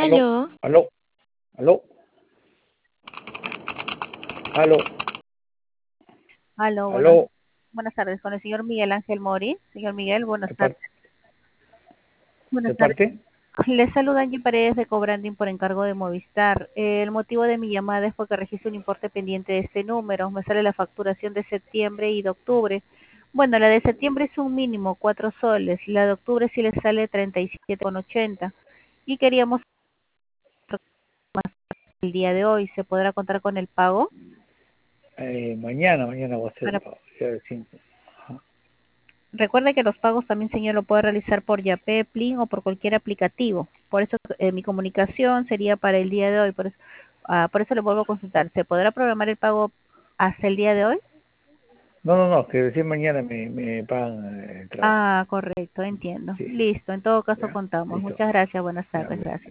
Aló, Aló, aló, aló, aló, Aló, aló, buenas tardes, con el señor Miguel Ángel Mori. Señor Miguel, buenas de, tardes. par- Buenas de tardes. parte. Le saluda Angie Paredes de Cobranding por encargo de Movistar. El motivo de mi llamada es porque registro un importe pendiente de este número. Me sale la facturación de septiembre y de octubre. Bueno, la de septiembre es un mínimo, 4 soles. La de octubre sí le sale 37,80. Y queríamos más el día de hoy. ¿Se podrá contar con el pago? Mañana voy a hacer el Para pago, ya de 5. Ajá. Recuerde que los pagos también, señor, lo puede realizar por Yapé, Plin o por cualquier aplicativo. Por eso mi comunicación sería para el día de hoy. Por eso le vuelvo a consultar. ¿Se podrá programar el pago hasta el día de hoy? No, que recién mañana me pagan el trabajo. Ah, correcto, entiendo. Sí, Listo, en todo caso ya, contamos. listo. Muchas gracias, buenas Ya, tardes, gracias.